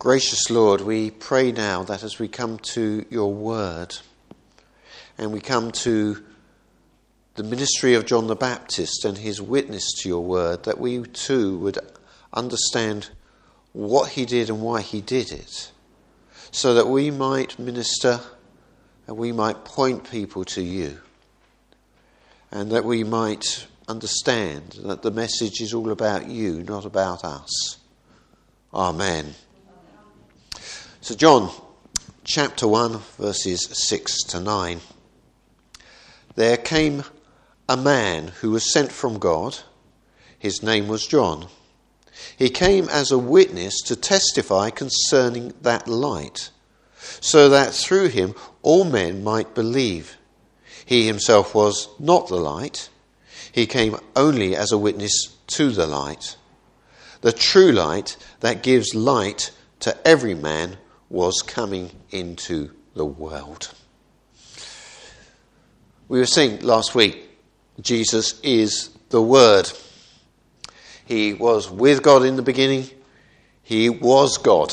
Gracious Lord, we pray now that as we come to your word and we come to the ministry of John the Baptist and his witness to your word, that we too would understand what he did and why he did it, so that we might minister and we might point people to you, and that we might understand that the message is all about you, not about us. Amen. So John, chapter 1, verses 6 to 9. There came a man who was sent from God. His name was John. He came as a witness to testify concerning that light, so that through him all men might believe. He himself was not the light. He came only as a witness to the light. The true light that gives light to every man was coming into the world. We were saying last week, Jesus is the Word. He was with God in the beginning. He was God.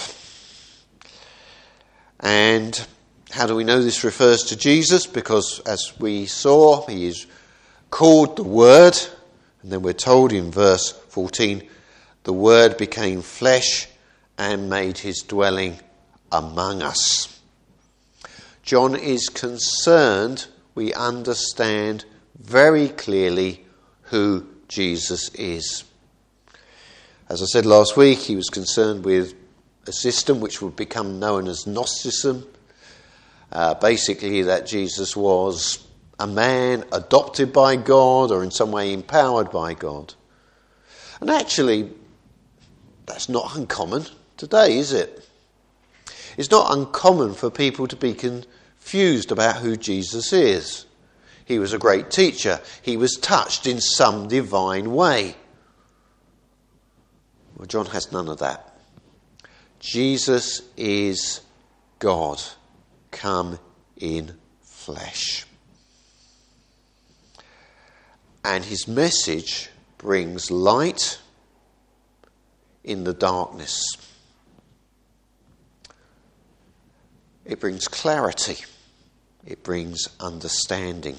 And how do we know this refers to Jesus? Because as we saw, he is called the Word. And then we're told in verse 14, the Word became flesh and made his dwelling among us. John is concerned we understand very clearly who Jesus is. As I said last week, he was concerned with a system which would become known as Gnosticism. Basically that Jesus was a man adopted by God or in some way empowered by God. And actually, that's not uncommon today, is it? It's not uncommon for people to be confused about who Jesus is. He was a great teacher. He was touched in some divine way. Well, John has none of that. Jesus is God come in flesh. And his message brings light in the darkness. It brings clarity. It brings understanding.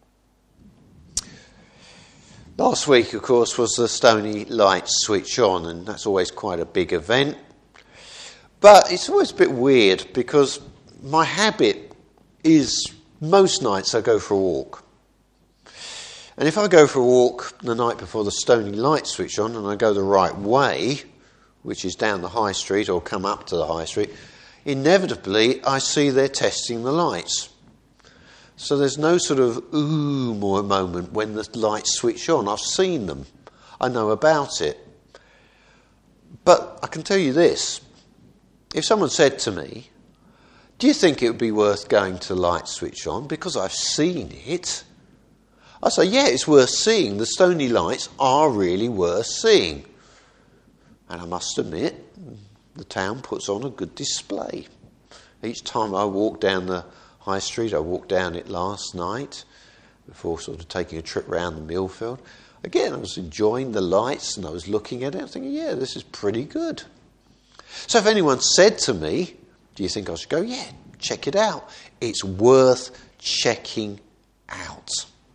Last week, of course, was the Stony Lights switch on, and that's always quite a big event. But it's always a bit weird because my habit is most nights I go for a walk. And if I go for a walk the night before the Stony Lights switch on and I go the right way, which is down the high street or come up to the high street, inevitably I see they're testing the lights. So there's no sort of ooh more moment when the lights switch on. I've seen them. I know about it. But I can tell you this. If someone said to me, do you think it would be worth going to the light switch on because I've seen it? I say, yeah, it's worth seeing. The Stony Lights are really worth seeing. And I must admit, the town puts on a good display. Each time I walk down the high street, I walked down it last night before sort of taking a trip round the Millfield. Again, I was enjoying the lights and I was looking at it and thinking, yeah, this is pretty good. So if anyone said to me, do you think I should go? Yeah, check it out. It's worth checking out.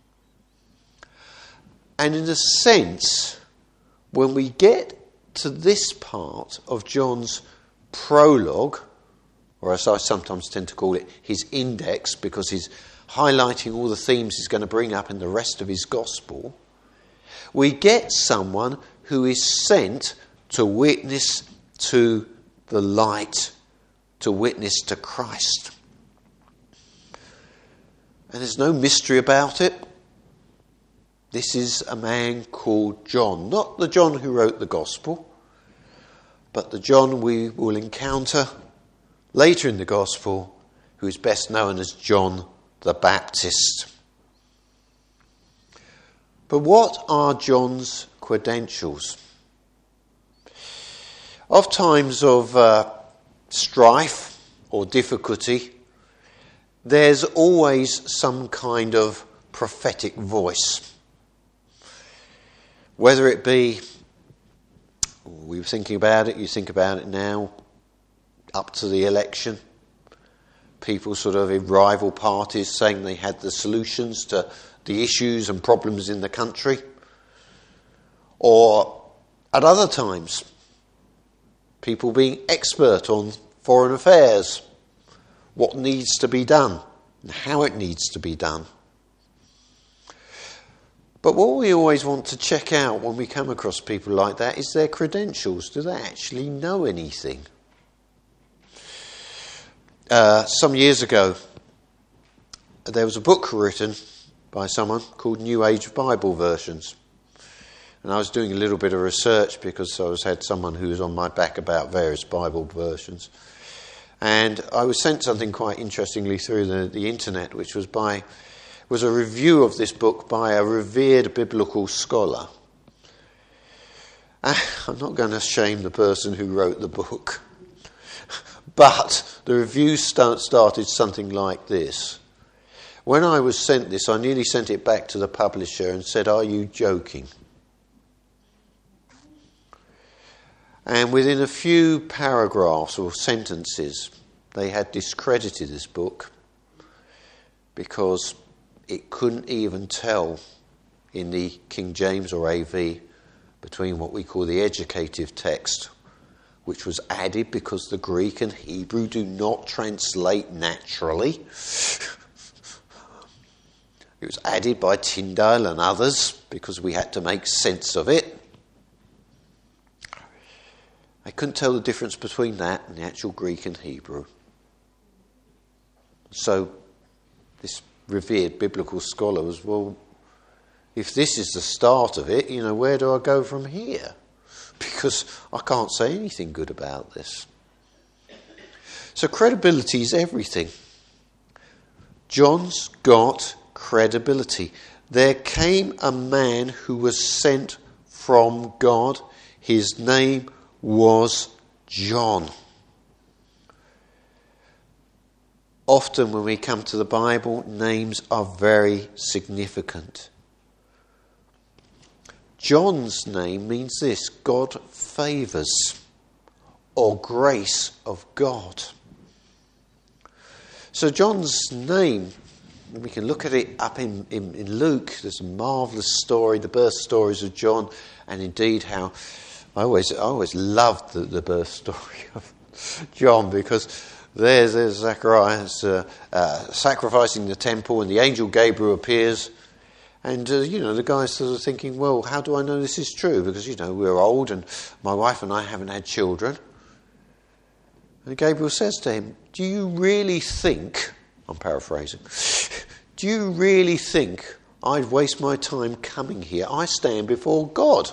And in a sense, when we get to this part of John's prologue, or as I sometimes tend to call it, his index, because he's highlighting all the themes he's going to bring up in the rest of his gospel, we get someone who is sent to witness to the light, to witness to Christ. And there's no mystery about it. This is a man called John, not the John who wrote the gospel, but the John we will encounter later in the gospel, who is best known as John the Baptist. But what are John's credentials? Of times of strife or difficulty, there's always some kind of prophetic voice. Whether it be, we were thinking about it, you think about it now, up to the election. People sort of in rival parties saying they had the solutions to the issues and problems in the country. Or at other times, people being expert on foreign affairs, what needs to be done and how it needs to be done. But what we always want to check out when we come across people like that is their credentials. Do they actually know anything? Some years ago, there was a book written by someone called New Age Bible Versions. And I was doing a little bit of research because I had someone who was on my back about various Bible versions. And I was sent something quite interestingly through the internet, which was a review of this book by a revered biblical scholar. I'm not going to shame the person who wrote the book, but the review started something like this. When I was sent this, I nearly sent it back to the publisher and said, "Are you joking?" And within a few paragraphs or sentences, they had discredited this book because it couldn't even tell in the King James or AV between what we call the educative text, which was added because the Greek and Hebrew do not translate naturally. It was added by Tyndale and others because we had to make sense of it. I couldn't tell the difference between that and the actual Greek and Hebrew. So this revered biblical scholar was, well, if this is the start of it, where do I go from here? Because I can't say anything good about this. So credibility is everything. John's got credibility. There came a man who was sent from God. His name was John. Often when we come to the Bible, names are very significant. John's name means this: God favours, or grace of God. So John's name, we can look at it up in Luke. There's a marvellous story, the birth stories of John, and indeed how I always loved the birth story of John, because there's Zacharias sacrificing the temple, and the angel Gabriel appears, and the guy's sort of thinking, well, how do I know this is true? Because we're old, and my wife and I haven't had children. And Gabriel says to him, "Do you really think?" I'm paraphrasing. "Do you really think I'd waste my time coming here? I stand before God.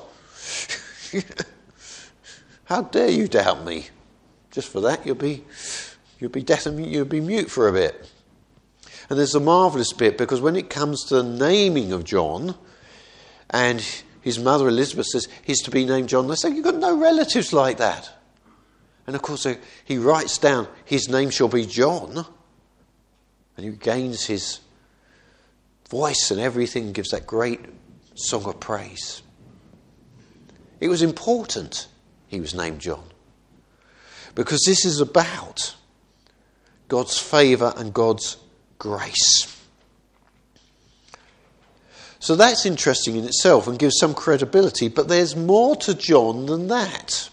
How dare you doubt me? Just for that, you'll be deaf and you'll be mute for a bit." And there's a marvellous bit, because when it comes to the naming of John, and his mother Elizabeth says he's to be named John, they say, "You've got no relatives like that." And of course he writes down, "His name shall be John," and he gains his voice and everything, gives that great song of praise. It was important he was named John, because this is about God's favour and God's grace. So that's interesting in itself and gives some credibility, but there's more to John than that.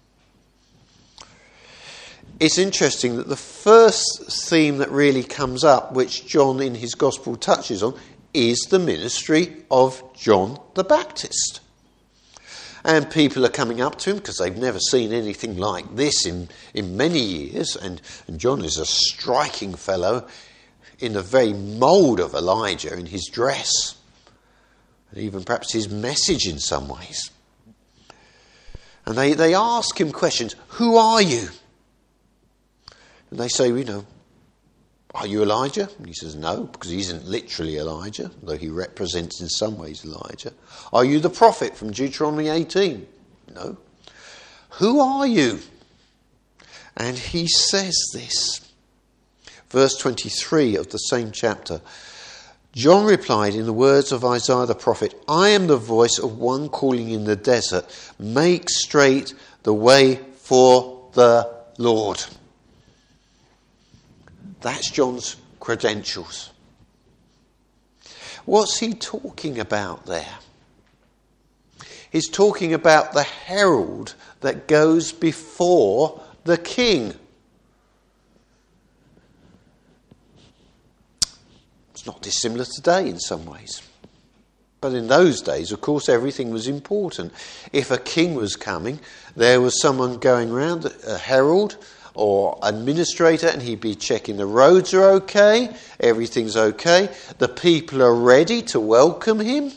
It's interesting that the first theme that really comes up, which John in his gospel touches on, is the ministry of John the Baptist. And people are coming up to him because they've never seen anything like this in many years. And John is a striking fellow in the very mould of Elijah in his dress, and even perhaps his message in some ways. And they ask him questions. "Who are you?" And they say, "Are you Elijah?" And he says, "No," because he isn't literally Elijah, though he represents in some ways Elijah. "Are you the prophet from Deuteronomy 18? No." "Who are you?" And he says this. Verse 23 of the same chapter. John replied in the words of Isaiah the prophet, "I am the voice of one calling in the desert, make straight the way for the Lord." That's John's credentials. What's he talking about there? He's talking about the herald that goes before the king. It's not dissimilar today in some ways. But in those days, of course, everything was important. If a king was coming, there was someone going around, a herald or administrator, and he'd be checking the roads are okay, everything's okay, the people are ready to welcome him.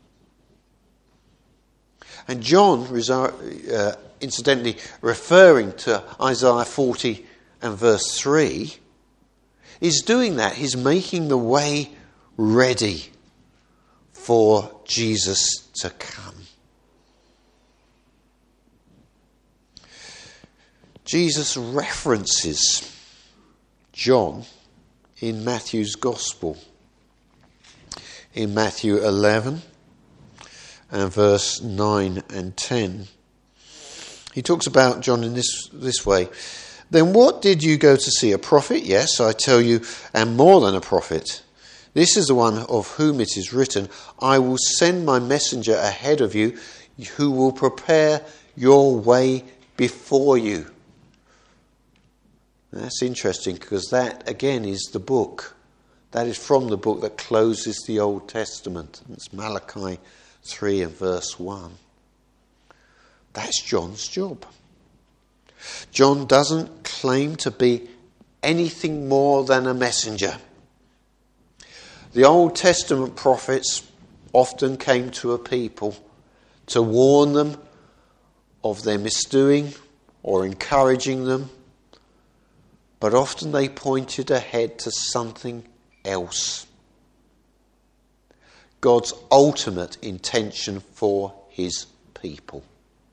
And John, incidentally, referring to Isaiah 40 and verse 3, is doing that. He's making the way ready for Jesus to come. Jesus references John in Matthew's Gospel. In Matthew 11 and verse 9 and 10. He talks about John in this way. Then what did you go to see? A prophet? Yes, I tell you, and more than a prophet. This is the one of whom it is written, I will send my messenger ahead of you, who will prepare your way before you. That's interesting, because that, again, is the book. That is from the book that closes the Old Testament. It's Malachi 3 and verse 1. That's John's job. John doesn't claim to be anything more than a messenger. The Old Testament prophets often came to a people to warn them of their misdoing or encouraging them, but often they pointed ahead to something else. God's ultimate intention for his people.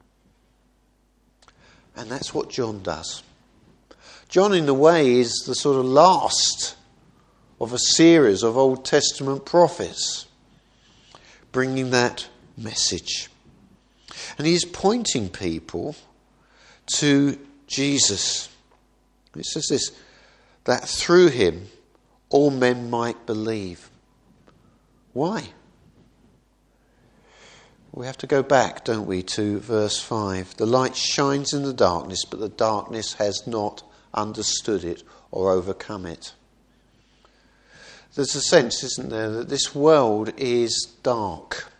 And that's what John does. John, in a way, is the sort of last of a series of Old Testament prophets, bringing that message. And he's pointing people to Jesus. It says this, that through him all men might believe. Why? We have to go back, don't we, to verse 5. The light shines in the darkness, but the darkness has not understood it or overcome it. There's a sense, isn't there, that this world is dark.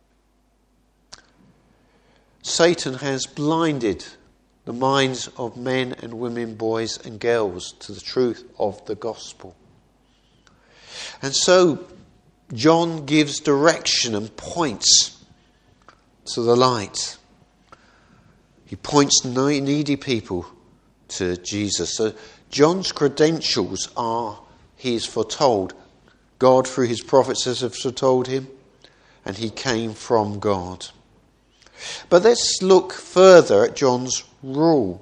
Satan has blinded the minds of men and women, boys and girls, to the truth of the gospel. And so John gives direction and points to the light. He points needy people to Jesus. So John's credentials are, he is foretold. God through his prophets has foretold him, and he came from God. But let's look further at John's role.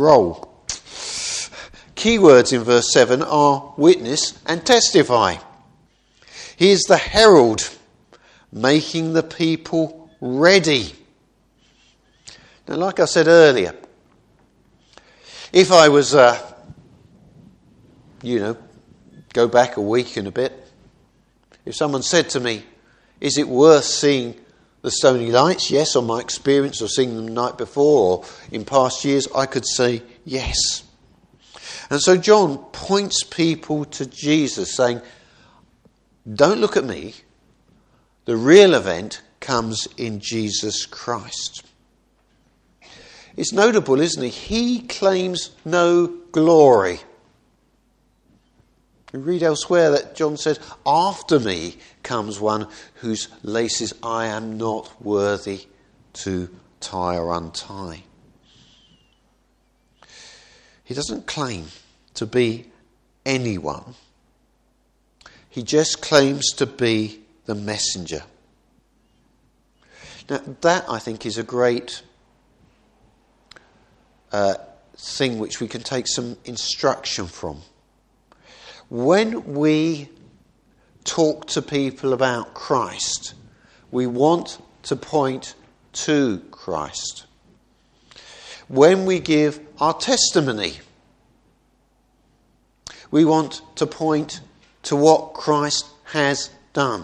Key words in verse 7 are witness and testify. He is the herald, making the people ready. Now, like I said earlier, if I was, go back a week and a bit, if someone said to me, is it worth seeing the Stony Lights? Yes, on my experience of seeing them the night before or in past years, I could say yes. And so John points people to Jesus, saying, don't look at me. The real event comes in Jesus Christ. It's notable, isn't it? He claims no glory. We read elsewhere that John says, after me comes one whose laces I am not worthy to tie or untie. He doesn't claim to be anyone. He just claims to be the messenger. Now, that, I think, is a great thing which we can take some instruction from. When we talk to people about Christ, we want to point to Christ. When we give our testimony, We want to point to what Christ has done.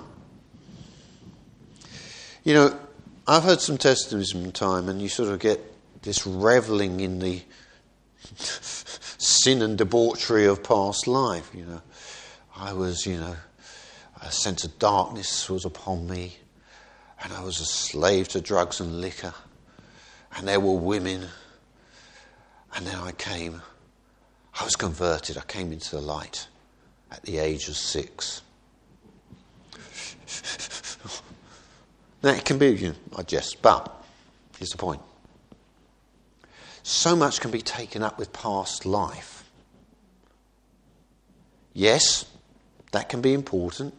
You know, I've heard some testimonies from time, and you sort of get this revelling in the sin and debauchery of past life. You know, I was, a sense of darkness was upon me, and I was a slave to drugs and liquor, and there were women, and then I was converted. I came into the light at the age of 6. Now, it can be, I jest, but here's the point. So much can be taken up with past life. Yes, that can be important.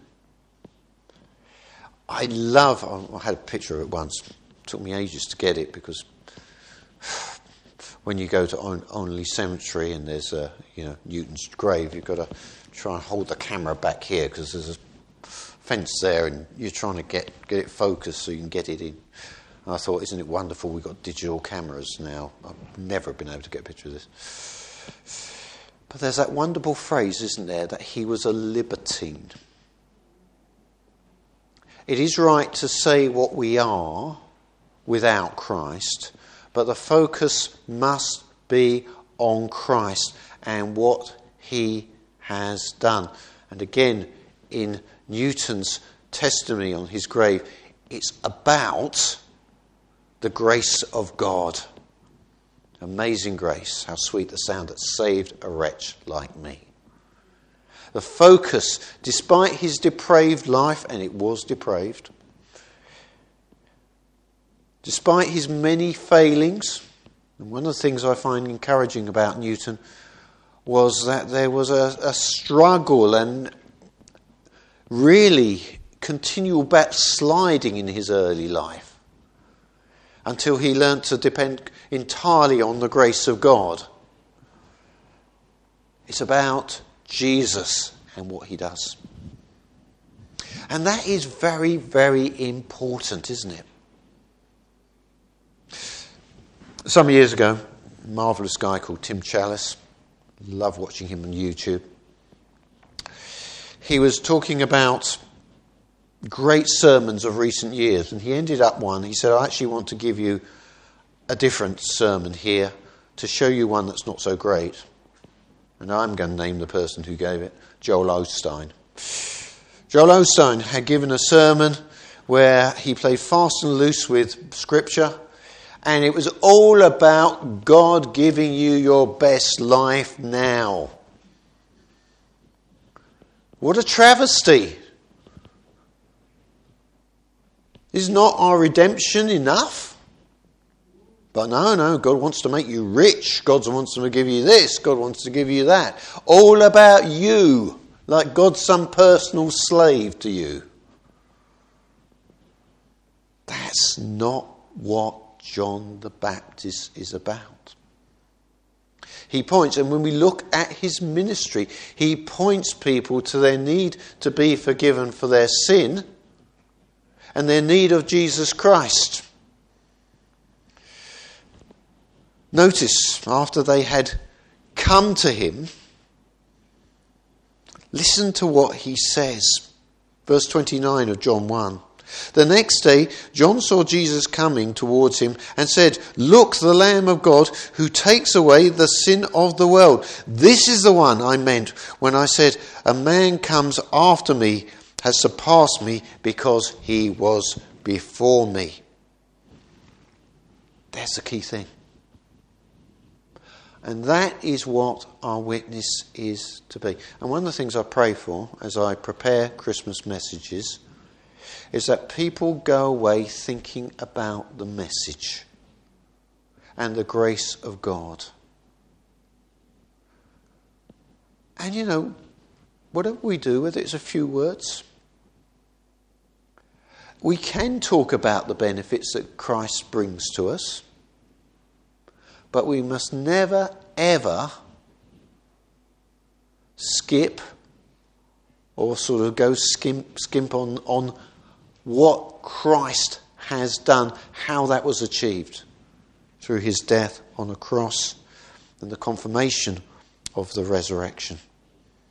I had a picture of it once. It took me ages to get it, because when you go to Onley Cemetery and there's Newton's grave, you've got to try and hold the camera back here, because there's a fence there and you're trying to get it focused so you can get it in. And I thought, isn't it wonderful we've got digital cameras now? I've never been able to get a picture of this. But there's that wonderful phrase, isn't there, that he was a libertine. It is right to say what we are without Christ, but the focus must be on Christ and what he has done. And again, in Newton's testimony on his grave, it's about the grace of God. Amazing grace, how sweet the sound that saved a wretch like me. The focus, despite his depraved life, and it was depraved, despite his many failings, and one of the things I find encouraging about Newton was that there was a struggle and really continual backsliding in his early life until he learnt to depend entirely on the grace of God. It's about Jesus and what he does. And that is very, very important, isn't it? Some years ago, a marvellous guy called Tim Challies, love watching him on YouTube, he was talking about great sermons of recent years, and he ended up one. He said, I actually want to give you a different sermon here to show you one that's not so great. And I'm going to name the person who gave it, Joel Osteen. Joel Osteen had given a sermon where he played fast and loose with Scripture, and it was all about God giving you your best life now. What a travesty. Is not our redemption enough? But no, God wants to make you rich. God wants to give you this. God wants to give you that. All about you, like God's some personal slave to you. That's not what John the Baptist is about. He points, and when we look at his ministry, he points people to their need to be forgiven for their sin and their need of Jesus Christ. Notice, after they had come to him, listen to what he says. Verse 29 of John 1. The next day, John saw Jesus coming towards him and said, Look, the Lamb of God who takes away the sin of the world. This is the one I meant when I said, a man comes after me, has surpassed me because he was before me. That's the key thing. And that is what our witness is to be. And one of the things I pray for as I prepare Christmas messages is that people go away thinking about the message and the grace of God. And whatever we do, whether it's a few words, we can talk about the benefits that Christ brings to us, but we must never, ever skip or sort of go skimp on what Christ has done, how that was achieved through his death on a cross and the confirmation of the resurrection.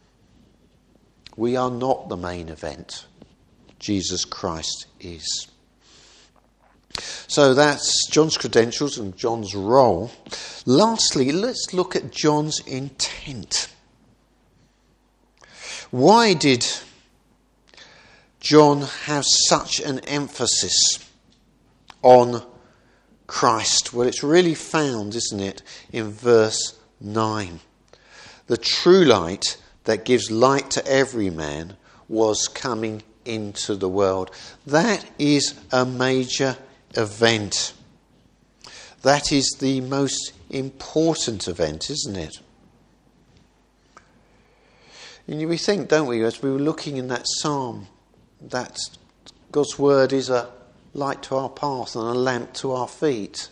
We are not the main event. Jesus Christ is. So that's John's credentials and John's role. Lastly, let's look at John's intent. Why did John have such an emphasis on Christ? Well, it's really found, isn't it, in verse 9. The true light that gives light to every man was coming into the world. That is a major event. That is the most important event, isn't it? And we think, don't we, as we were looking in that psalm, that God's word is a light to our path and a lamp to our feet.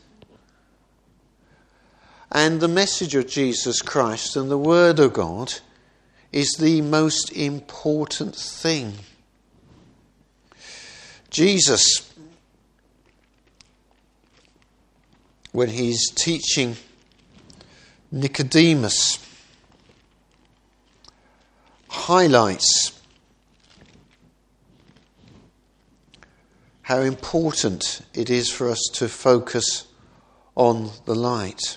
And the message of Jesus Christ and the word of God is the most important thing. Jesus, when he's teaching Nicodemus, highlights how important it is for us to focus on the light.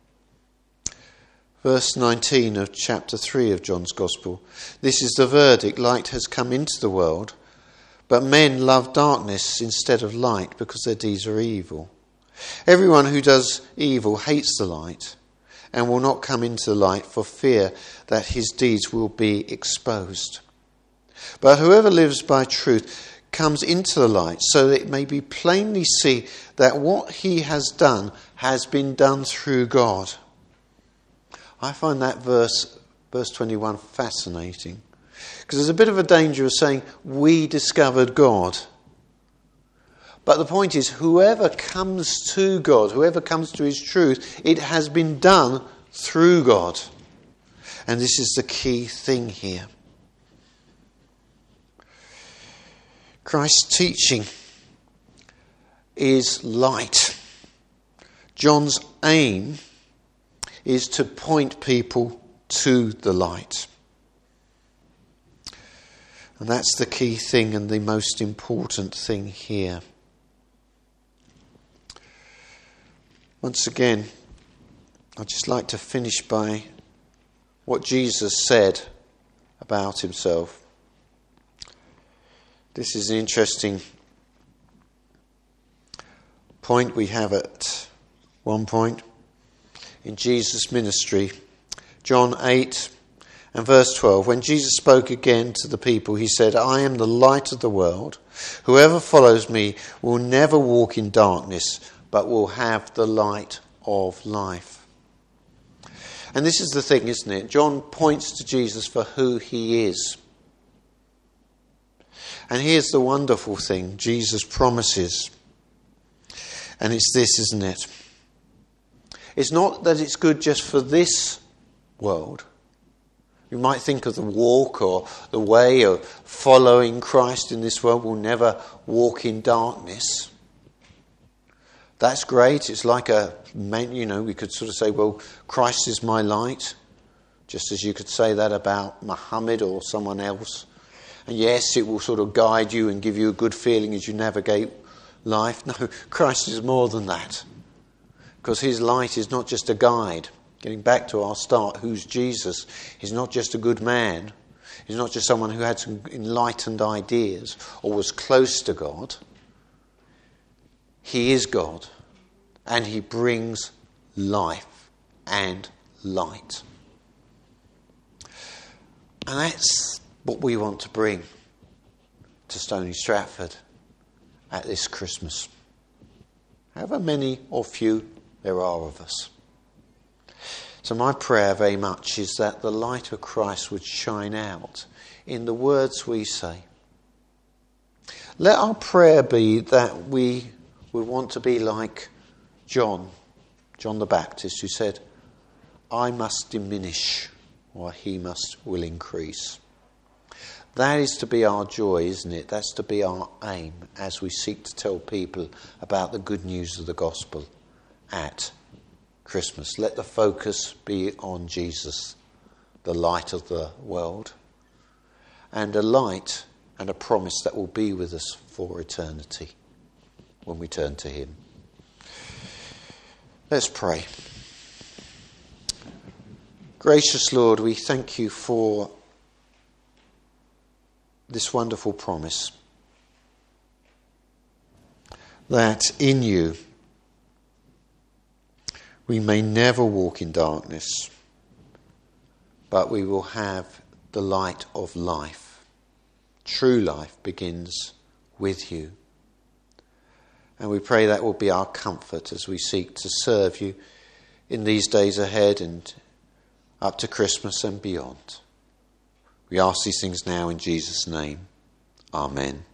Verse 19 of chapter 3 of John's Gospel. This is the verdict. Light has come into the world, but men love darkness instead of light because their deeds are evil. Everyone who does evil hates the light and will not come into the light for fear that his deeds will be exposed. But whoever lives by truth comes into the light so that it may be plainly see that what he has done has been done through God. I find that verse 21, fascinating. Because there's a bit of a danger of saying, we discovered God. But the point is, whoever comes to God, whoever comes to his truth, it has been done through God. And this is the key thing here. Christ's teaching is light. John's aim is to point people to the light. And that's the key thing and the most important thing here. Once again, I'd just like to finish by what Jesus said about himself. This is an interesting point we have at one point in Jesus' ministry. John 8 and verse 12. When Jesus spoke again to the people, he said, I am the light of the world. Whoever follows me will never walk in darkness, but will have the light of life. And this is the thing, isn't it? John points to Jesus for who he is. And here's the wonderful thing Jesus promises. And it's this, isn't it? It's not that it's good just for this world. You might think of the walk or the way of following Christ in this world will never walk in darkness. That's great. It's like we could sort of say, well, Christ is my light. Just as you could say that about Muhammad or someone else. And yes, it will sort of guide you and give you a good feeling as you navigate life. No, Christ is more than that. Because his light is not just a guide. Getting back to our start, who's Jesus? He's not just a good man. He's not just someone who had some enlightened ideas or was close to God. He is God. And he brings life and light. And that's what we want to bring to Stony Stratford at this Christmas. However many or few there are of us. So my prayer very much is that the light of Christ would shine out in the words we say. Let our prayer be that we would want to be like John the Baptist, who said, I must diminish while he will increase. That is to be our joy, isn't it? That's to be our aim as we seek to tell people about the good news of the gospel at Christmas. Let the focus be on Jesus, the light of the world. and a light and a promise that will be with us for eternity when we turn to him. Let's pray. Gracious Lord, we thank you for this wonderful promise that in you we may never walk in darkness, but we will have the light of life. True life begins with you. And we pray that will be our comfort as we seek to serve you in these days ahead and up to Christmas and beyond. We ask these things now in Jesus' name. Amen.